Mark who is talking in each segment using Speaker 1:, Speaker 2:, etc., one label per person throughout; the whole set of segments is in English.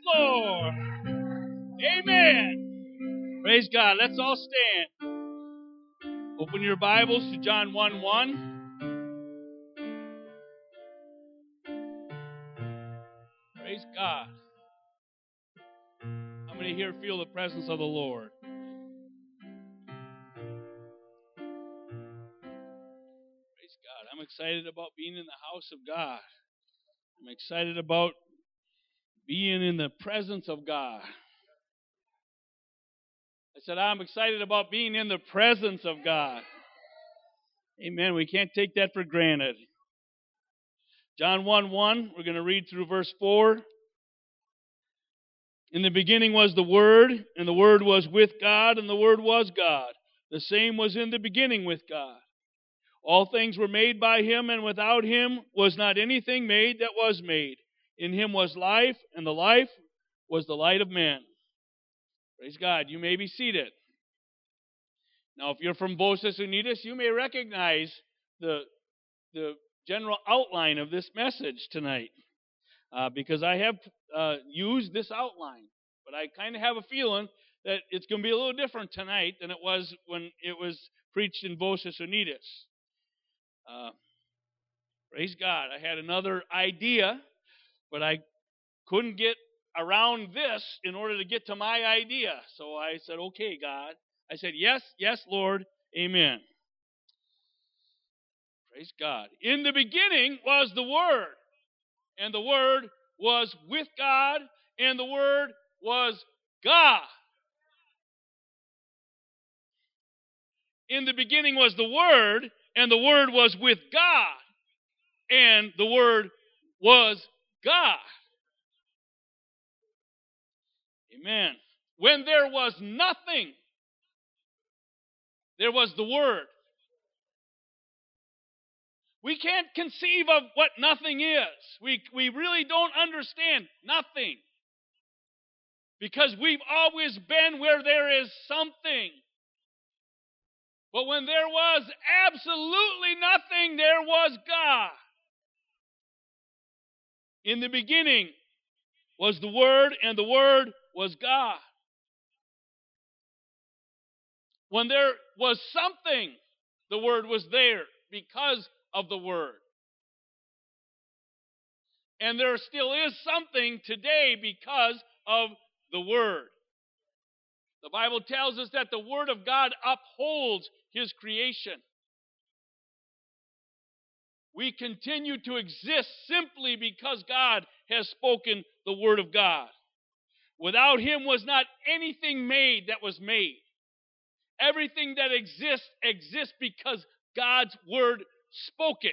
Speaker 1: Lord. Amen. Praise God. Let's all stand. Open your Bibles to John 1:1. Praise God. How many here feel the presence of the Lord? Praise God. I'm excited about being in the house of God. I'm excited about being in the presence of God. I said, I'm excited about being in the presence of God. Amen. We can't take that for granted. John 1:1, we're going to read through verse 4. In the beginning was the Word, and the Word was with God, and the Word was God. The same was in the beginning with God. All things were made by Him, and without Him was not anything made that was made. In Him was life, and the life was the light of men. Praise God. You may be seated. Now, if you're from Vossas Unidas, you may recognize the general outline of this message tonight, because I have used this outline. But I kind of have a feeling that it's going to be a little different tonight than it was when it was preached in Vossas Unidas. Praise God. I had another idea, but I couldn't get around this in order to get to my idea. So I said, okay, God. I said, yes, yes, Lord, amen. Praise God. In the beginning was the Word, and the Word was with God, and the Word was God. In the beginning was the Word, and the Word was with God, and the Word was God. Amen. When there was nothing, there was the Word. We can't conceive of what nothing is. We really don't understand nothing, because we've always been where there is something. But when there was absolutely nothing, there was God. In the beginning was the Word, and the Word was God. When there was something, the Word was there because of the Word. And there still is something today because of the Word. The Bible tells us that the Word of God upholds His creation. We continue to exist simply because God has spoken the Word of God. Without Him was not anything made that was made. Everything that exists because God's Word spoke it.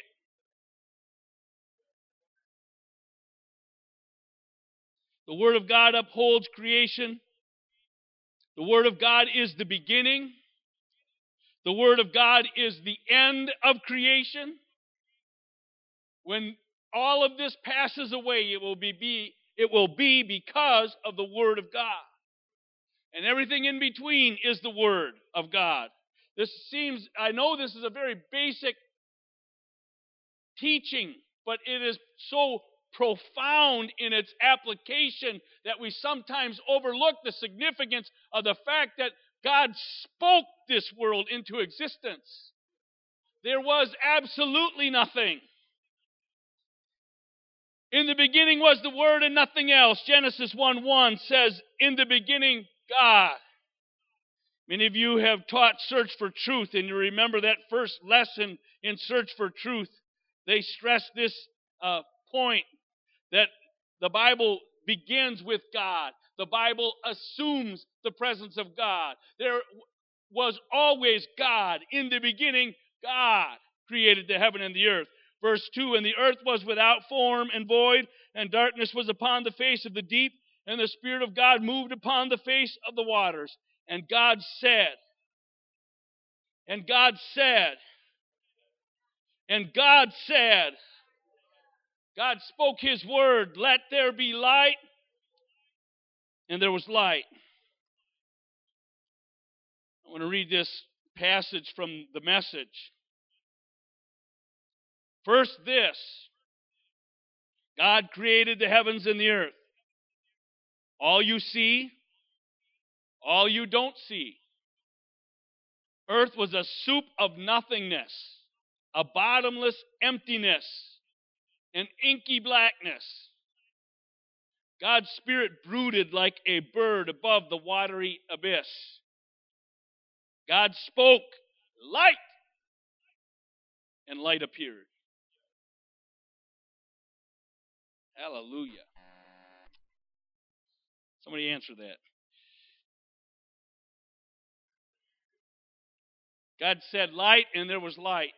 Speaker 1: The Word of God upholds creation. The Word of God is the beginning. The Word of God is the end of creation. When all of this passes away, it will be because of the Word of God. And everything in between is the Word of God. I know this is a very basic teaching, but it is so profound in its application that we sometimes overlook the significance of the fact that God spoke this world into existence. There was absolutely nothing. In the beginning was the Word and nothing else. Genesis 1:1 says, in the beginning, God. Many of you have taught Search for Truth, and you remember that first lesson in Search for Truth. They stress this point, that the Bible begins with God. The Bible assumes the presence of God. There was always God. In the beginning, God created the heaven and the earth. Verse 2, and the earth was without form and void, and darkness was upon the face of the deep, and the Spirit of God moved upon the face of the waters. And God said, and God said, and God said, God spoke His word, let there be light, and there was light. I want to read this passage from the Message. First this, God created the heavens and the earth. All you see, all you don't see. Earth was a soup of nothingness, a bottomless emptiness, an inky blackness. God's Spirit brooded like a bird above the watery abyss. God spoke, light, and light appeared. Hallelujah. Somebody answer that. God said light, and there was light.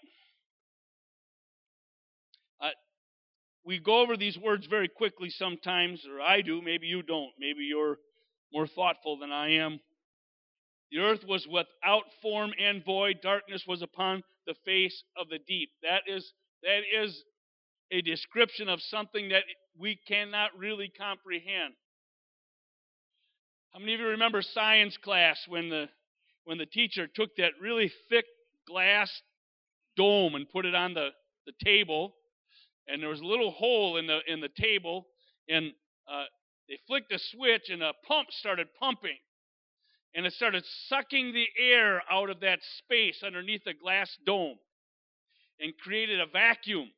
Speaker 1: We go over these words very quickly sometimes, or I do. Maybe you don't. Maybe you're more thoughtful than I am. The earth was without form and void. Darkness was upon the face of the deep. That is a description of something that we cannot really comprehend. How many of you remember science class when the teacher took that really thick glass dome and put it on the table, and there was a little hole in the table, and they flicked a switch, and a pump started pumping, and it started sucking the air out of that space underneath the glass dome, and created a vacuum.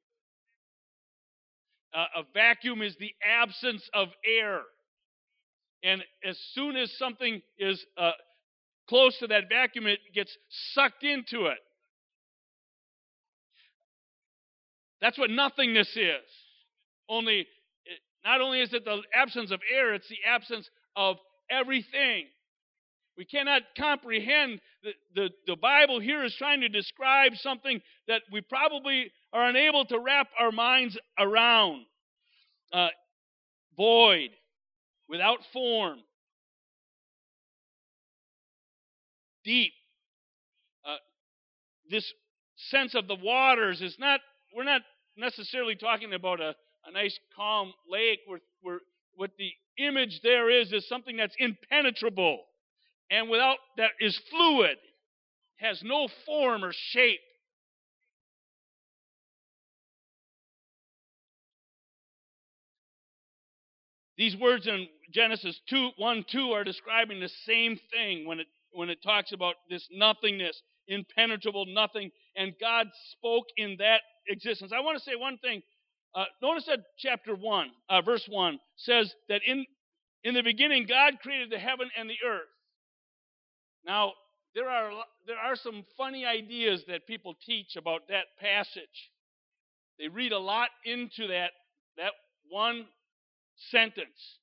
Speaker 1: A vacuum is the absence of air, and as soon as something is close to that vacuum, it gets sucked into it. That's what nothingness is. Not only is it the absence of air, it's the absence of everything. We cannot comprehend. The Bible here is trying to describe something that we probably are unable to wrap our minds around. Void, without form, deep. This sense of the waters is not, we're not necessarily talking about a nice calm lake where what the image there is something that's impenetrable and that is fluid, has no form or shape. These words in Genesis 1:2 are describing the same thing when it talks about this nothingness, impenetrable nothing, and God spoke in that existence. I want to say one thing. Notice that chapter 1, verse 1 says that in the beginning God created the heaven and the earth. Now, there are some funny ideas that people teach about that passage. They read a lot into that one sentence.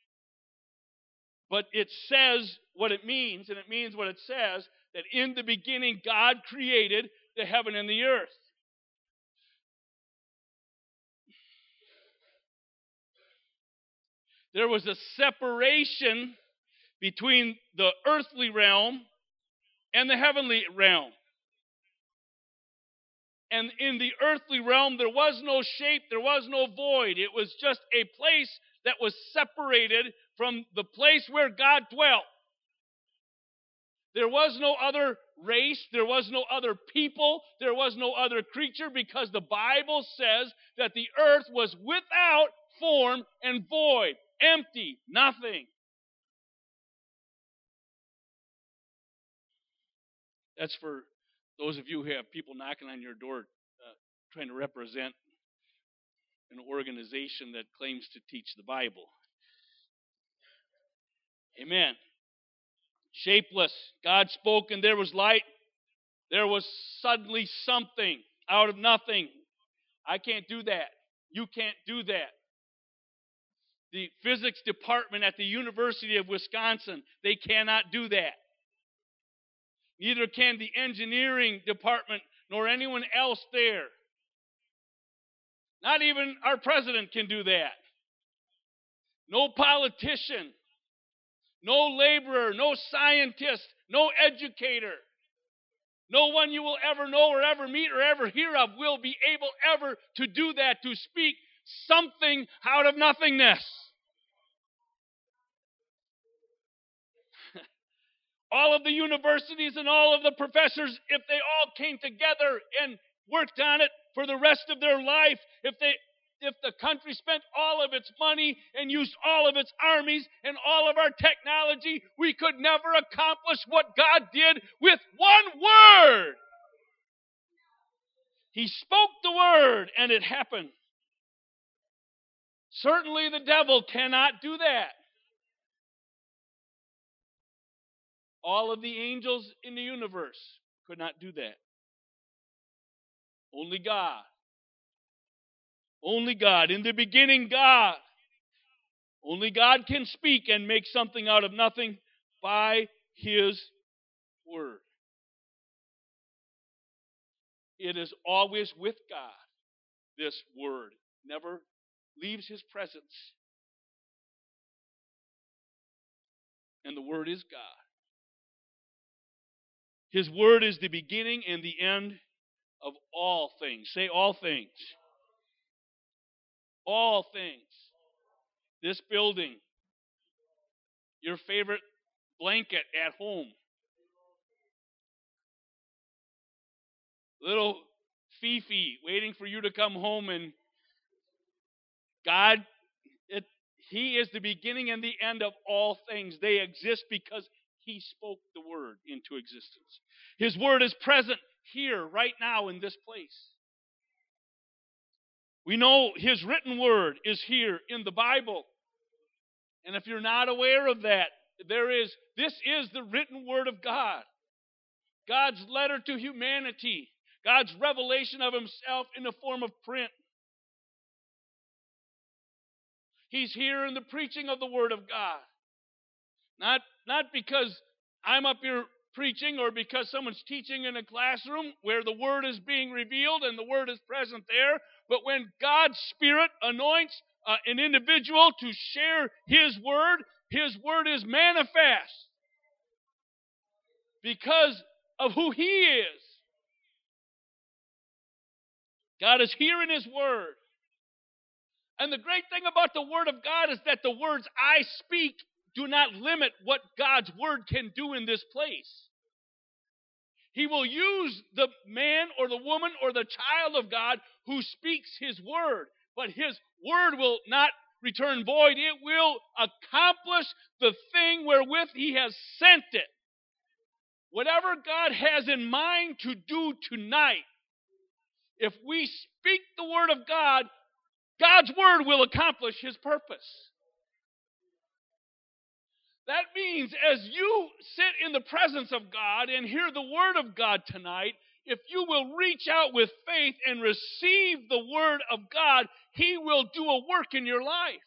Speaker 1: But it says what it means, and it means what it says, that in the beginning God created the heaven and the earth. There was a separation between the earthly realm and the heavenly realm. And in the earthly realm, there was no shape, there was no void. It was just a place that was separated from the place where God dwelt. There was no other race, there was no other people, there was no other creature, because the Bible says that the earth was without form and void, empty, nothing. That's for those of you who have people knocking on your door trying to represent an organization that claims to teach the Bible. Amen. Shapeless. God spoke and there was light. There was suddenly something out of nothing. I can't do that. You can't do that. The physics department at the University of Wisconsin, they cannot do that. Neither can the engineering department nor anyone else there. Not even our president can do that. No politician, no laborer, no scientist, no educator, no one you will ever know or ever meet or ever hear of will be able ever to do that, to speak something out of nothingness. All of the universities and all of the professors, if they all came together and worked on it for the rest of their life, if if the country spent all of its money and used all of its armies and all of our technology, we could never accomplish what God did with one word. He spoke the word and it happened. Certainly the devil cannot do that. All of the angels in the universe could not do that. Only God. Only God. In the beginning, God. Only God can speak and make something out of nothing by His word. It is always with God. This word never leaves His presence. And the word is God. His word is the beginning and the end of all things. Say all things. All things. This building. Your favorite blanket at home. Little Fifi waiting for you to come home, and God, He is the beginning and the end of all things. They exist because He spoke the word into existence. His word is present here, right now, in this place. We know His written word is here in the Bible. And if you're not aware of that, this is the written word of God. God's letter to humanity. God's revelation of Himself in the form of print. He's here in the preaching of the Word of God. Not because I'm up here preaching or because someone's teaching in a classroom where the Word is being revealed and the Word is present there, but when God's Spirit anoints an individual to share His Word is manifest because of who He is. God is here in His Word. And the great thing about the Word of God is that the words I speak do not limit what God's Word can do in this place. He will use the man or the woman or the child of God who speaks His Word. But His Word will not return void. It will accomplish the thing wherewith He has sent it. Whatever God has in mind to do tonight, if we speak the Word of God, God's Word will accomplish His purpose. That means as you sit in the presence of God and hear the Word of God tonight, if you will reach out with faith and receive the Word of God, He will do a work in your life.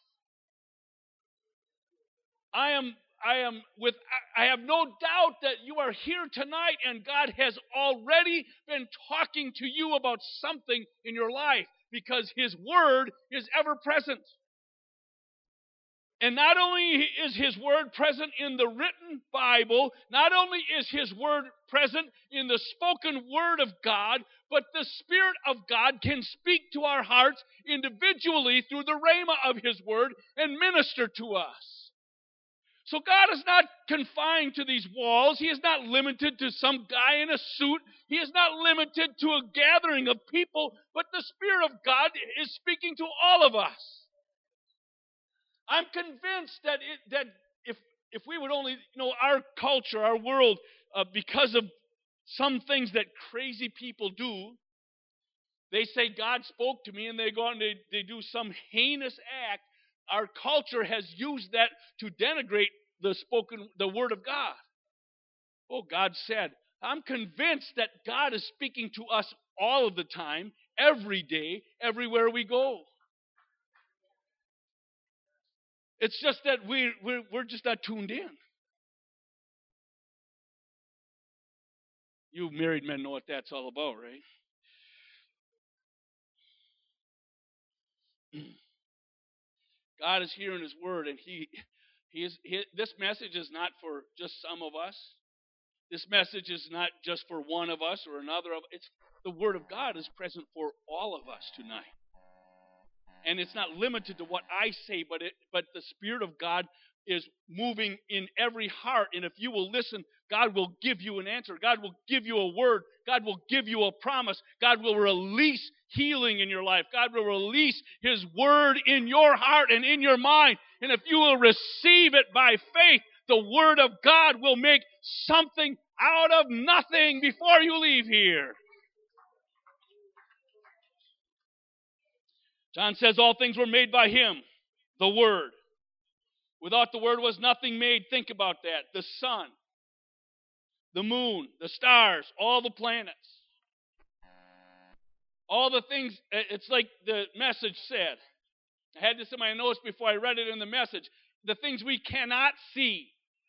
Speaker 1: I have no doubt that you are here tonight and God has already been talking to you about something in your life because His Word is ever present. And not only is His Word present in the written Bible, not only is His Word present in the spoken Word of God, but the Spirit of God can speak to our hearts individually through the rhema of His Word and minister to us. So God is not confined to these walls. He is not limited to some guy in a suit. He is not limited to a gathering of people, but the Spirit of God is speaking to all of us. I'm convinced that if we would only, our culture, our world, because of some things that crazy people do, they say God spoke to me and they go out and they do some heinous act. Our culture has used that to denigrate the Word of God. Oh, God said, I'm convinced that God is speaking to us all of the time, every day, everywhere we go. It's just that we're just not tuned in. You married men know what that's all about, right? God is here in His Word, and this message is not for just some of us. This message is not just for one of us or another of. It's the Word of God is present for all of us tonight. And it's not limited to what I say, but the Spirit of God is moving in every heart. And if you will listen, God will give you an answer. God will give you a word. God will give you a promise. God will release healing in your life. God will release His word in your heart and in your mind. And if you will receive it by faith, the Word of God will make something out of nothing before you leave here. John says all things were made by Him, the Word. Without the Word was nothing made. Think about that. The sun, the moon, the stars, all the planets. All the things, it's like the message said. I had this in my notes before I read it in the message. The things we cannot see.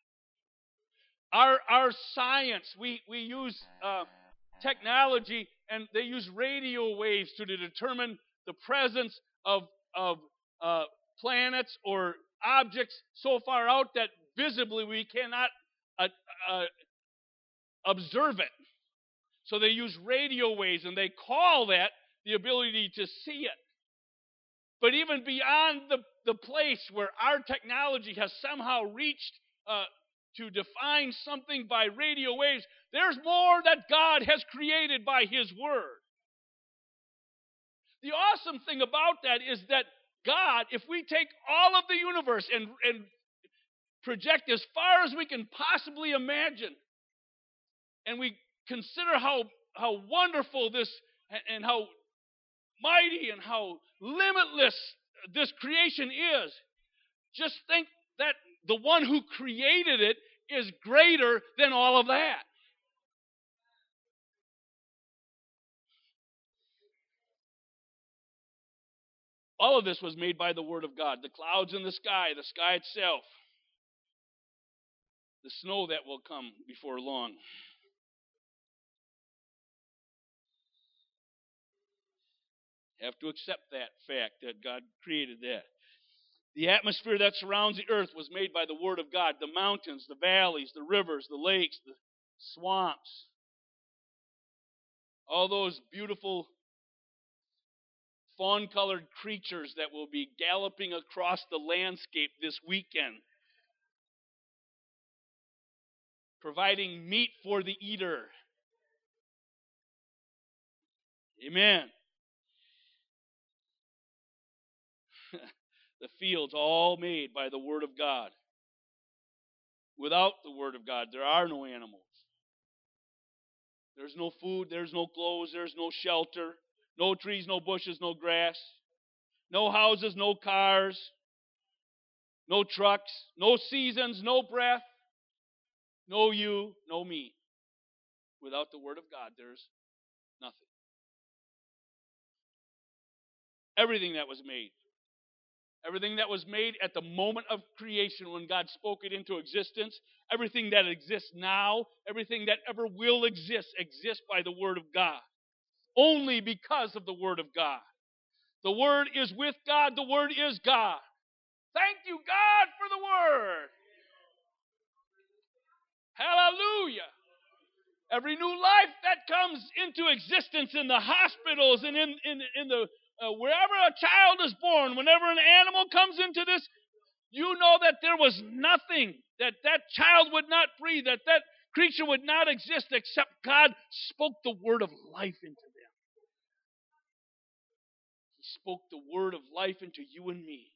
Speaker 1: Our science, we use technology, and they use radio waves to determine the presence of planets or objects so far out that visibly we cannot observe it. So they use radio waves, and they call that the ability to see it. But even beyond the place where our technology has somehow reached to define something by radio waves, there's more that God has created by His Word. The awesome thing about that is that God, if we take all of the universe and project as far as we can possibly imagine, and we consider how wonderful this and how mighty and how limitless this creation is, just think that the one who created it is greater than all of that. All of this was made by the Word of God. The clouds in the sky itself, the snow that will come before long. You have to accept that fact that God created that. The atmosphere that surrounds the earth was made by the Word of God. The mountains, the valleys, the rivers, the lakes, the swamps. All those beautiful fawn-colored creatures that will be galloping across the landscape this weekend, providing meat for the eater. Amen. The fields all made by the Word of God. Without the Word of God, there are no animals. There's no food, there's no clothes, there's no shelter, no trees, no bushes, no grass, no houses, no cars, no trucks, no seasons, no breath, no you, no me. Without the Word of God, there's nothing. Everything that was made at the moment of creation when God spoke it into existence, everything that exists now, everything that ever will exist, exists by the Word of God. Only because of the Word of God. The Word is with God. The Word is God. Thank you, God, for the Word. Hallelujah. Every new life that comes into existence in the hospitals and in the wherever a child is born, whenever an animal comes into this, you know that there was nothing, that child would not breathe, that creature would not exist except God spoke the word of life into them. He spoke the word of life into you and me.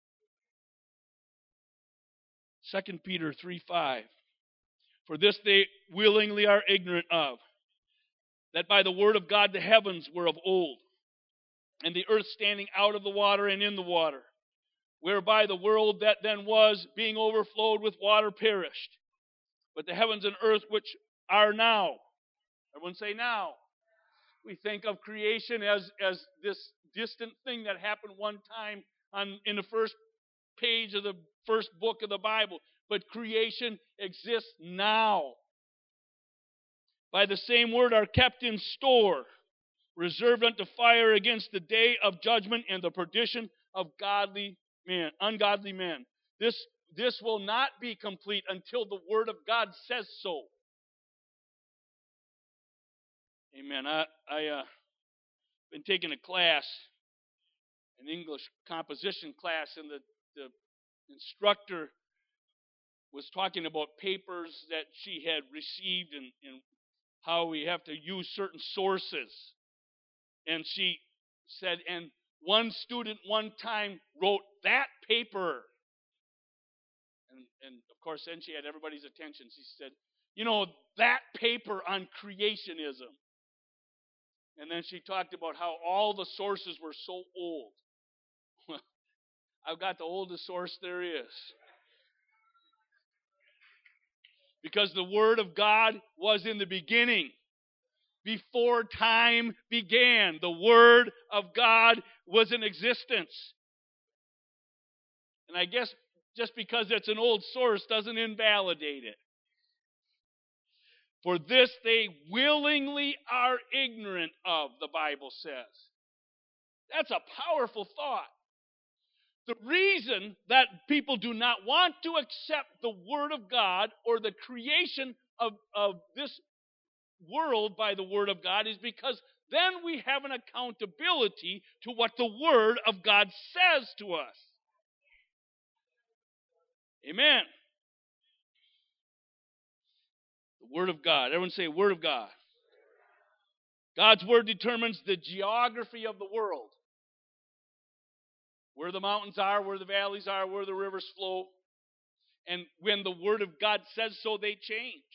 Speaker 1: 2 Peter 3:5. For this they willingly are ignorant of, that by the word of God the heavens were of old, and the earth standing out of the water and in the water, whereby the world that then was, being overflowed with water, perished. But the heavens and earth which are now, everyone say now. We think of creation as this distant thing that happened one time in the first page of the first book of the Bible. But creation exists now. By the same word are kept in store, reserved unto fire against the day of judgment and the perdition of ungodly men. This will not be complete until the Word of God says so. Amen. I been taking a class, an English composition class, and the instructor was talking about papers that she had received and how we have to use certain sources. And she said, and one student one time wrote that paper. And of course, then she had everybody's attention. She said, that paper on creationism. And then she talked about how all the sources were so old. I've got the oldest source there is. Because the Word of God was in the beginning. Before time began, the Word of God was in existence. And I guess just because it's an old source doesn't invalidate it. For this they willingly are ignorant of, the Bible says. That's a powerful thought. The reason that people do not want to accept the Word of God or the creation of this world by the Word of God is because then we have an accountability to what the Word of God says to us. Amen. The Word of God. Everyone say, Word of God. God's Word determines the geography of the world. Where the mountains are, where the valleys are, where the rivers flow. And when the Word of God says so, they change.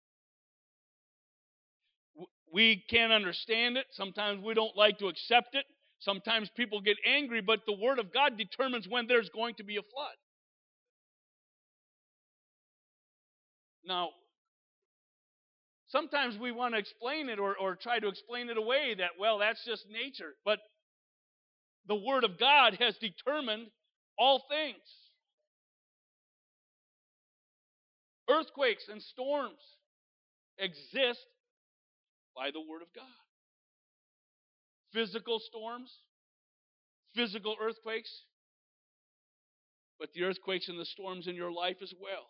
Speaker 1: We can't understand it. Sometimes we don't like to accept it. Sometimes people get angry, but the Word of God determines when there's going to be a flood. Now, sometimes we want to explain it or try to explain it away that, well, that's just nature. But the Word of God has determined all things. Earthquakes and storms exist by the Word of God. Physical storms, physical earthquakes, but the earthquakes and the storms in your life as well.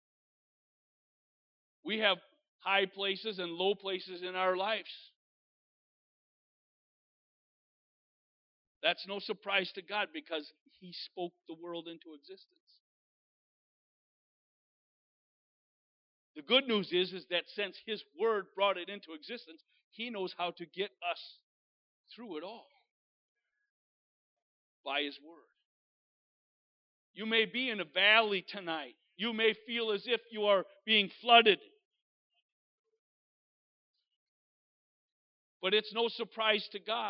Speaker 1: We have high places and low places in our lives. That's no surprise to God because He spoke the world into existence. The good news is that since His Word brought it into existence, He knows how to get us through it all by His Word. You may be in a valley tonight. You may feel as if you are being flooded. But it's no surprise to God.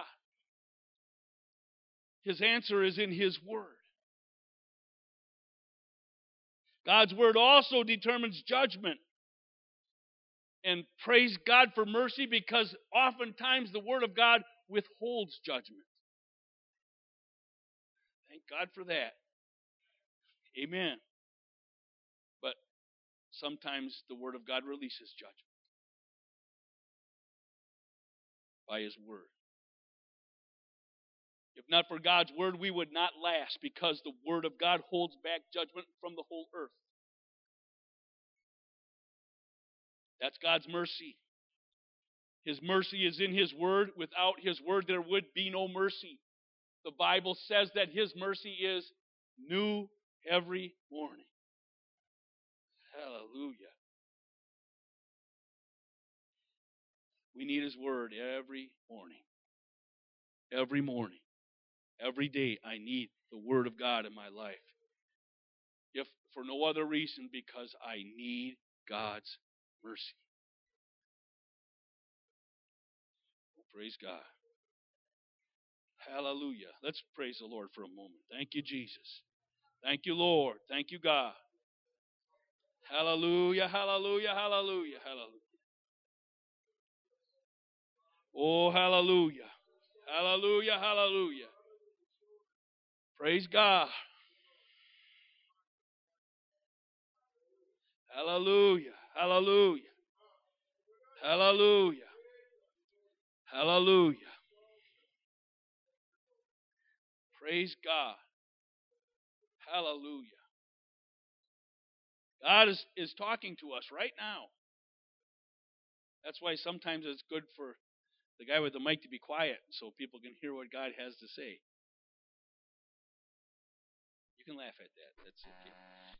Speaker 1: His answer is in His Word. God's Word also determines judgment. And praise God for mercy, because oftentimes the Word of God withholds judgment. Thank God for that. Amen. But sometimes the Word of God releases judgment by His Word. If not for God's Word, we would not last, because the Word of God holds back judgment from the whole earth. That's God's mercy. His mercy is in His Word. Without His Word, there would be no mercy. The Bible says that His mercy is new every morning. Hallelujah. We need His Word every morning. Every morning. Every day I need the Word of God in my life. If for no other reason, because I need God's mercy. Praise God. Hallelujah. Let's praise the Lord for a moment. Thank you, Jesus. Thank you, Lord. Thank you, God. Hallelujah, hallelujah, hallelujah, hallelujah. Oh, hallelujah. Hallelujah, hallelujah. Praise God. Hallelujah, hallelujah. Hallelujah. Hallelujah. Praise God. Hallelujah. God is talking to us right now. That's why sometimes it's good for the guy with the mic to be quiet so people can hear what God has to say. can laugh at that. That's okay.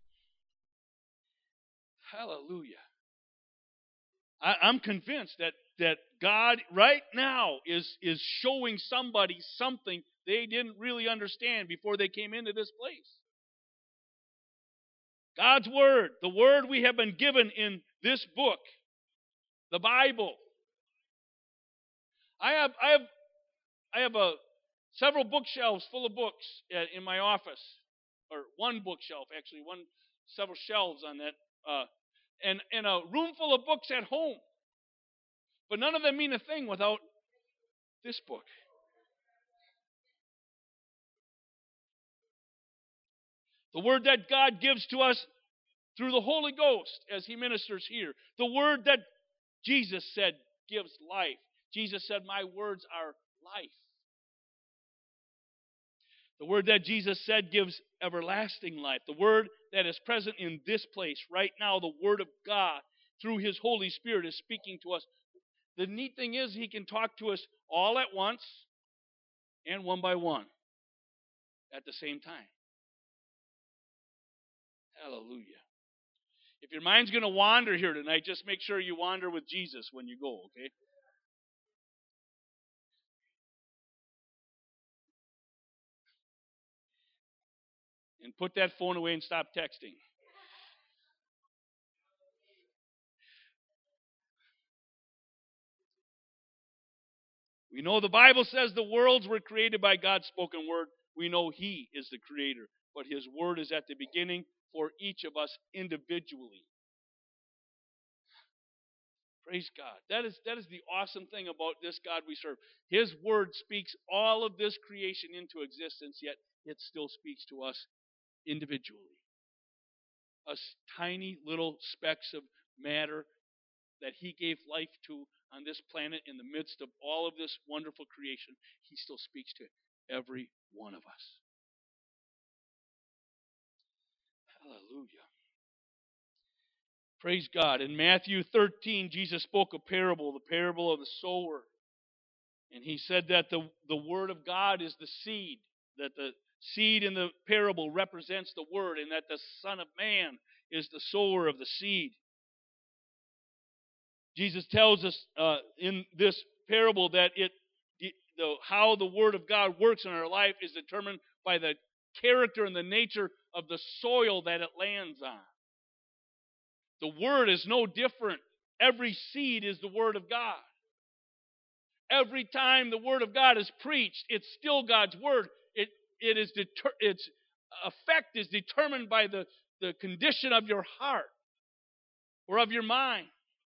Speaker 1: Hallelujah. I'm convinced that God right now is showing somebody something they didn't really understand before they came into this place. God's Word, the Word we have been given in this book, the Bible. I have several bookshelves full of books in my office, or one bookshelf actually, several shelves on that, and a room full of books at home. But none of them mean a thing without this book. The Word that God gives to us through the Holy Ghost as He ministers here. The Word that Jesus said gives life. Jesus said, "My words are life." The Word that Jesus said gives everlasting life. The Word that is present in this place right now, the Word of God, through His Holy Spirit, is speaking to us. The neat thing is He can talk to us all at once and one by one at the same time. Hallelujah. If your mind's going to wander here tonight, just make sure you wander with Jesus when you go, okay? And put that phone away and stop texting. We know the Bible says the worlds were created by God's spoken word. We know He is the creator, but His word is at the beginning for each of us individually. Praise God. That is the awesome thing about this God we serve. His word speaks all of this creation into existence, yet it still speaks to us individually. Us tiny little specks of matter that He gave life to on this planet in the midst of all of this wonderful creation, He still speaks to every one of us. Hallelujah. Praise God. In Matthew 13, Jesus spoke a parable, the parable of the sower. And He said that the Word of God is the seed, that the seed in the parable represents the Word, and that the Son of Man is the sower of the seed. Jesus tells us in this parable that how the Word of God works in our life is determined by the character and the nature of the soil that it lands on. The Word is no different. Every seed is the Word of God. Every time the Word of God is preached, it's still God's Word. Its effect is determined by the condition of your heart or of your mind.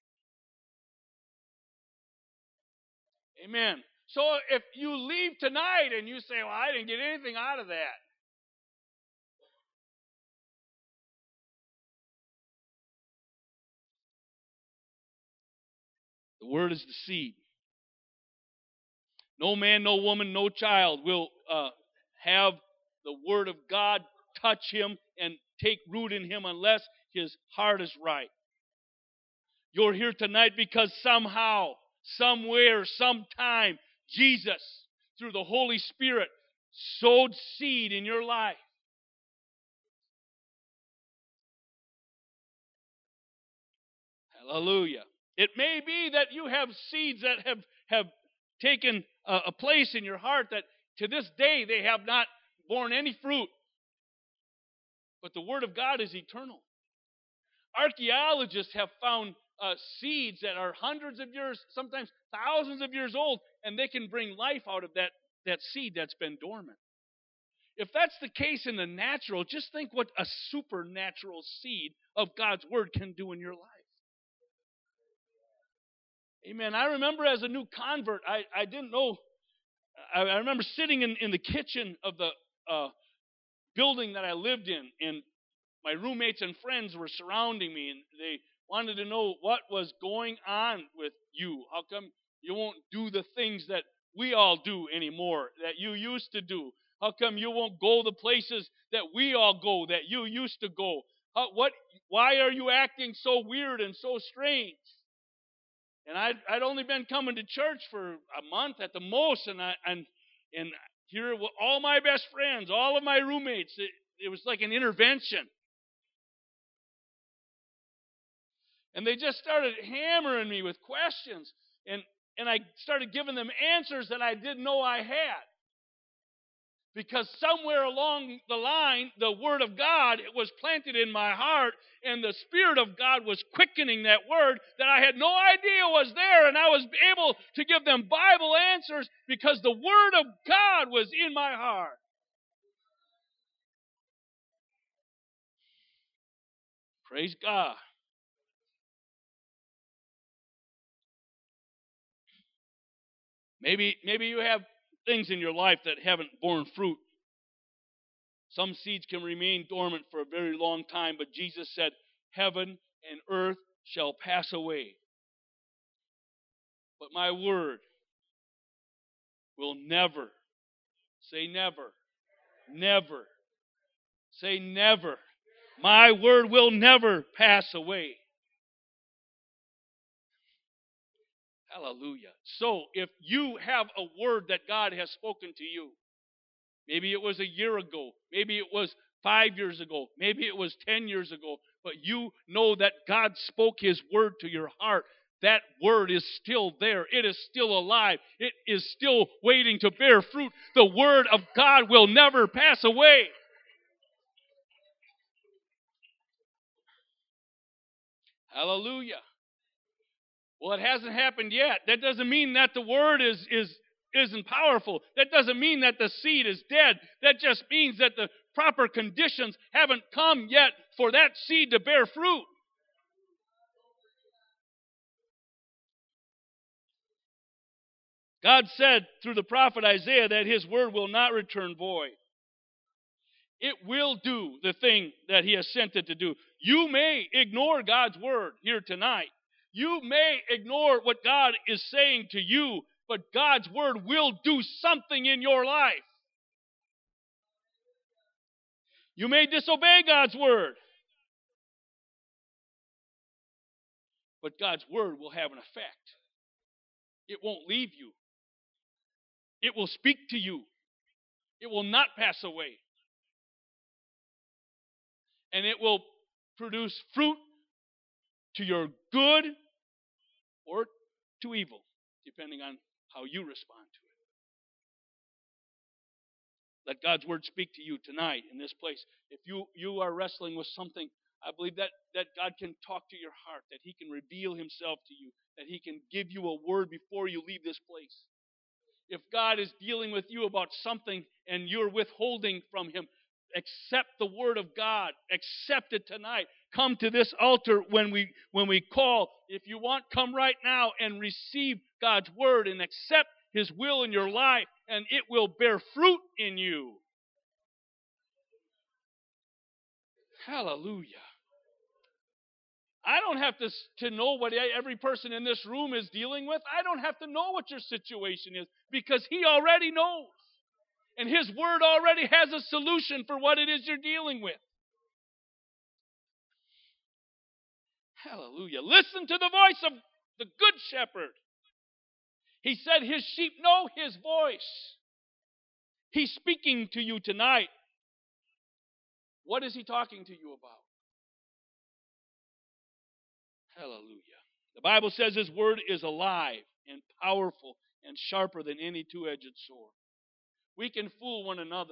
Speaker 1: Amen. So if you leave tonight and you say, "Well, I didn't get anything out of that," the Word is the seed. No man, no woman, no child will have the Word of God touch him and take root in him unless his heart is right. You're here tonight because somehow, somewhere, sometime, Jesus, through the Holy Spirit, sowed seed in your life. Hallelujah. It may be that you have seeds that have taken a place in your heart that to this day they have not borne any fruit. But the Word of God is eternal. Archaeologists have found seeds that are hundreds of years, sometimes thousands of years old, and they can bring life out of that seed that's been dormant. If that's the case in the natural, just think what a supernatural seed of God's Word can do in your life. Amen. I remember as a new convert, I didn't know. I remember sitting in the kitchen of the building that I lived in, and my roommates and friends were surrounding me, and they wanted to know what was going on with you. How come you won't do the things that we all do anymore, that you used to do? How come you won't go the places that we all go, that you used to go? Why are you acting so weird and so strange? And I'd only been coming to church for a month at the most, and here all my best friends, all of my roommates, it was like an intervention. And they just started hammering me with questions. And I started giving them answers that I didn't know I had. Because somewhere along the line, the Word of God was planted in my heart, and the Spirit of God was quickening that Word that I had no idea was there, and I was able to give them Bible answers because the Word of God was in my heart. Praise God. Maybe you have things in your life that haven't borne fruit. Some seeds can remain dormant for a very long time, but Jesus said, heaven and earth shall pass away, but my word will never, say never, never, say never. My word will never pass away. Hallelujah. So if you have a word that God has spoken to you, maybe it was a year ago, maybe it was 5 years ago, maybe it was 10 years ago, but you know that God spoke His word to your heart. That word is still there. It is still alive. It is still waiting to bear fruit. The word of God will never pass away. Hallelujah. Well, it hasn't happened yet. That doesn't mean that the word isn't powerful. That doesn't mean that the seed is dead. That just means that the proper conditions haven't come yet for that seed to bear fruit. God said through the prophet Isaiah that His word will not return void. It will do the thing that He has sent it to do. You may ignore God's word here tonight. You may ignore what God is saying to you, but God's word will do something in your life. You may disobey God's word, but God's word will have an effect. It won't leave you. It will speak to you. It will not pass away. And it will produce fruit to your good or to evil, depending on how you respond to it. Let God's word speak to you tonight in this place. If you are wrestling with something, I believe that God can talk to your heart, that He can reveal Himself to you, that He can give you a word before you leave this place. If God is dealing with you about something and you're withholding from Him, accept the word of God. Accept it tonight. Come to this altar when we call. If you want, come right now and receive God's word and accept His will in your life, and it will bear fruit in you. Hallelujah. I don't have to know what every person in this room is dealing with. I don't have to know what your situation is because He already knows. And His word already has a solution for what it is you're dealing with. Hallelujah. Listen to the voice of the Good Shepherd. He said His sheep know His voice. He's speaking to you tonight. What is He talking to you about? Hallelujah. The Bible says His word is alive and powerful and sharper than any two-edged sword. We can fool one another.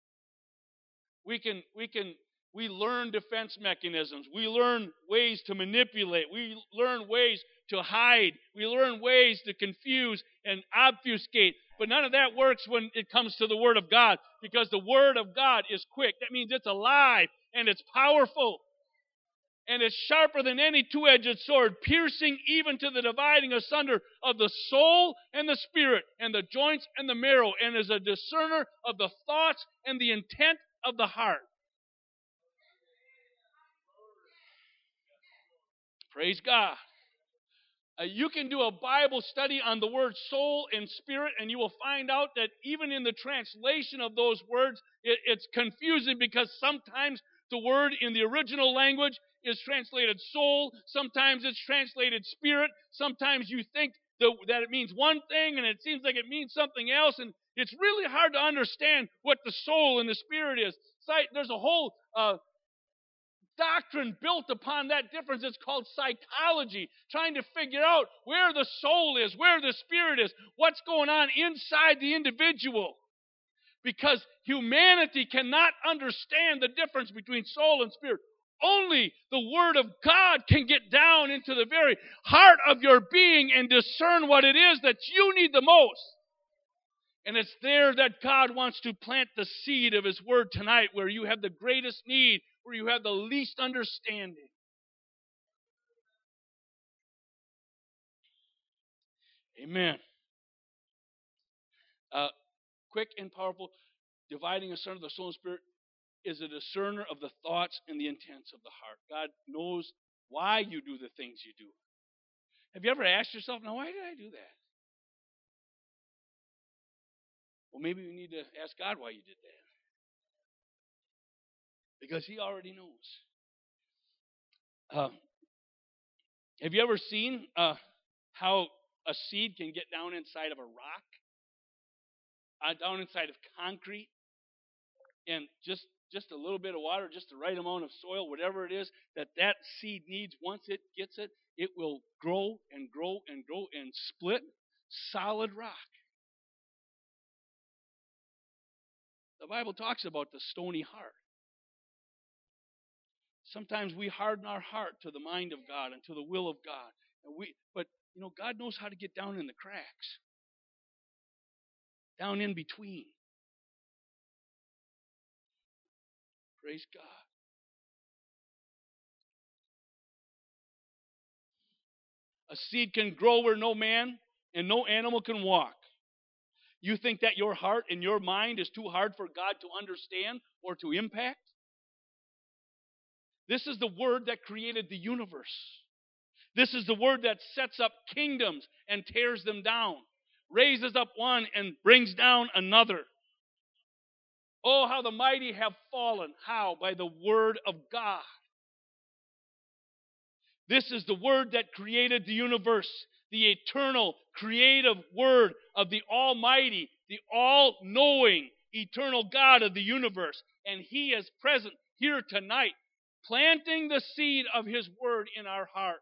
Speaker 1: We learn defense mechanisms. We learn ways to manipulate. We learn ways to hide. We learn ways to confuse and obfuscate. But none of that works when it comes to the Word of God, because the Word of God is quick. That means it's alive and it's powerful. And it's sharper than any two-edged sword, piercing even to the dividing asunder of the soul and the spirit, and the joints and the marrow, and is a discerner of the thoughts and the intent of the heart. Praise God. You can do a Bible study on the word soul and spirit, and you will find out that even in the translation of those words, it's confusing, because sometimes the word in the original language is translated soul, sometimes it's translated spirit, sometimes you think that it means one thing and it seems like it means something else, and it's really hard to understand what the soul and the spirit is. There's a whole doctrine built upon that difference. It's called psychology, trying to figure out where the soul is, where the spirit is, what's going on inside the individual. Because humanity cannot understand the difference between soul and spirit. Only the Word of God can get down into the very heart of your being and discern what it is that you need the most. And it's there that God wants to plant the seed of His Word tonight, where you have the greatest need, where you have the least understanding. Amen. Quick and powerful, dividing asunder the soul and spirit, is a discerner of the thoughts and the intents of the heart. God knows why you do the things you do. Have you ever asked yourself, now why did I do that? Well, maybe we need to ask God why you did that. Because He already knows. Have you ever seen how a seed can get down inside of a rock? Down inside of concrete? And just a little bit of water, just the right amount of soil, whatever it is that seed needs, once it gets it, it will grow and grow and grow and split solid rock. The Bible talks about the stony heart. Sometimes we harden our heart to the mind of God and to the will of God. But God knows how to get down in the cracks, down in between. Praise God. A seed can grow where no man and no animal can walk. You think that your heart and your mind is too hard for God to understand or to impact? This is the Word that created the universe. This is the Word that sets up kingdoms and tears them down, raises up one and brings down another. Oh, how the mighty have fallen. How? By the Word of God. This is the Word that created the universe, the eternal, creative Word of the Almighty, the all-knowing, eternal God of the universe. And He is present here tonight, planting the seed of His Word in our heart.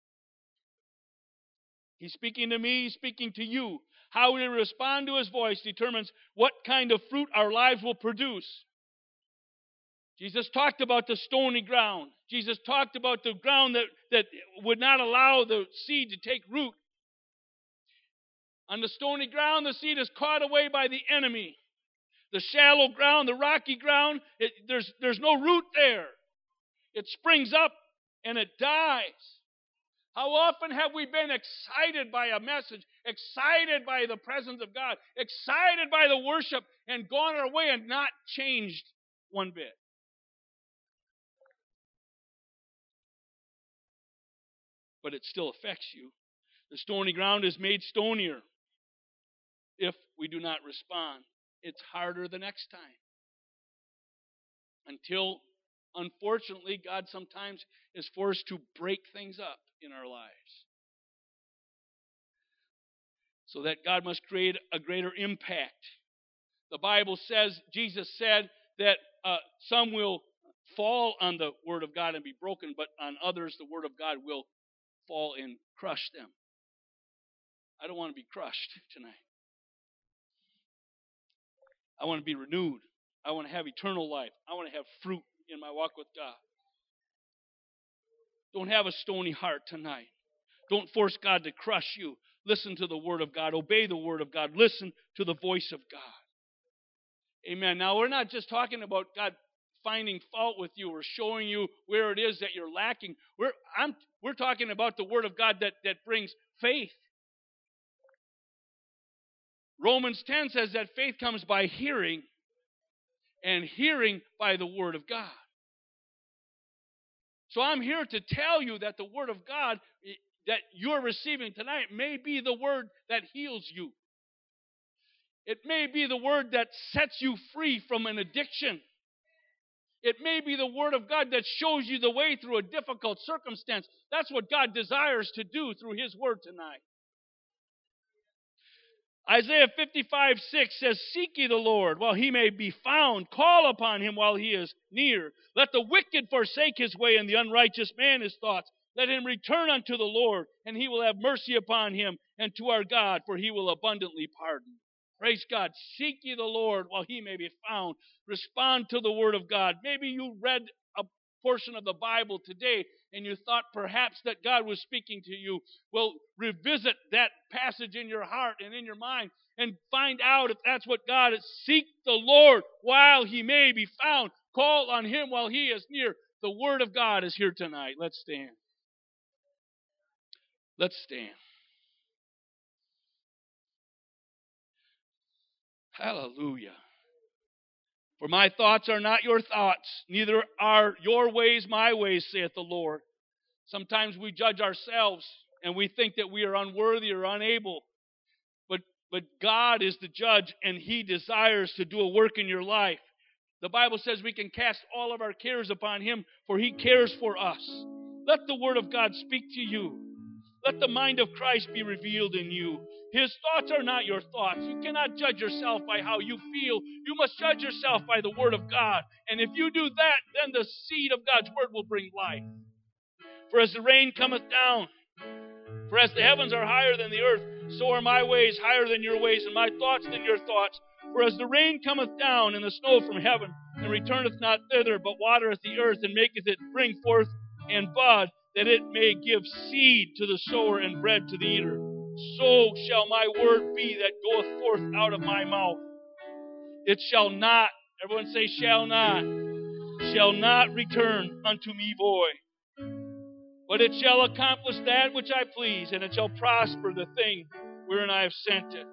Speaker 1: He's speaking to me, He's speaking to you. How we respond to His voice determines what kind of fruit our lives will produce. Jesus talked about the stony ground. Jesus talked about the ground that would not allow the seed to take root. On the stony ground, the seed is caught away by the enemy. The shallow ground, the rocky ground, there's no root there. It springs up and it dies. How often have we been excited by a message, excited by the presence of God, excited by the worship, and gone our way and not changed one bit? But it still affects you. The stony ground is made stonier if we do not respond. It's harder the next time. Until, unfortunately, God sometimes is forced to break things up in our lives. So that God must create a greater impact. The Bible says, Jesus said that some will fall on the Word of God and be broken, but on others the Word of God will fall and crush them. I don't want to be crushed tonight. I want to be renewed. I want to have eternal life. I want to have fruit in my walk with God. Don't have a stony heart tonight. Don't force God to crush you. Listen to the Word of God. Obey the Word of God. Listen to the voice of God. Amen. Now, we're not just talking about God finding fault with you or showing you where it is that you're lacking. We're talking about the Word of God that brings faith. Romans 10 says that faith comes by hearing, and hearing by the Word of God. So I'm here to tell you that the Word of God that you're receiving tonight may be the Word that heals you. It may be the Word that sets you free from an addiction. It may be the Word of God that shows you the way through a difficult circumstance. That's what God desires to do through His Word tonight. Isaiah 55:6 says, Seek ye the Lord while he may be found. Call upon him while he is near. Let the wicked forsake his way, and the unrighteous man his thoughts. Let him return unto the Lord, and he will have mercy upon him, and to our God, for he will abundantly pardon. Praise God. Seek ye the Lord while he may be found. Respond to the Word of God. Maybe you read a portion of the Bible today, and you thought perhaps that God was speaking to you. Well, revisit that passage in your heart and in your mind and find out if that's what God is. Seek the Lord while he may be found. Call on him while he is near. The Word of God is here tonight. Let's stand. Let's stand. Hallelujah. For my thoughts are not your thoughts, neither are your ways my ways, saith the Lord. Sometimes we judge ourselves and we think that we are unworthy or unable. But God is the judge, and he desires to do a work in your life. The Bible says we can cast all of our cares upon him, for he cares for us. Let the Word of God speak to you. Let the mind of Christ be revealed in you. His thoughts are not your thoughts. You cannot judge yourself by how you feel. You must judge yourself by the Word of God. And if you do that, then the seed of God's Word will bring life. For as the rain cometh down, for as the heavens are higher than the earth, so are my ways higher than your ways, and my thoughts than your thoughts. For as the rain cometh down, and the snow from heaven, and returneth not thither, but watereth the earth, and maketh it bring forth and bud, that it may give seed to the sower and bread to the eater, so shall my word be that goeth forth out of my mouth. It shall not, everyone say shall not return unto me void, but it shall accomplish that which I please, and it shall prosper the thing wherein I have sent it.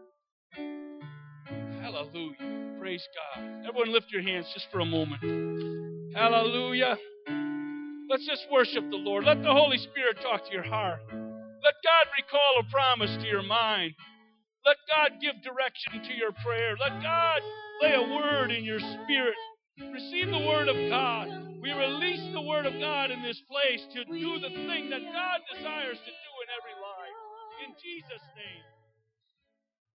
Speaker 1: Hallelujah. Praise God. Everyone lift your hands just for a moment. Hallelujah. Let's just worship the Lord. Let the Holy Spirit talk to your heart. Let God recall a promise to your mind. Let God give direction to your prayer. Let God lay a word in your spirit. Receive the Word of God. We release the Word of God in this place to do the thing that God desires to do in every life. In Jesus' name.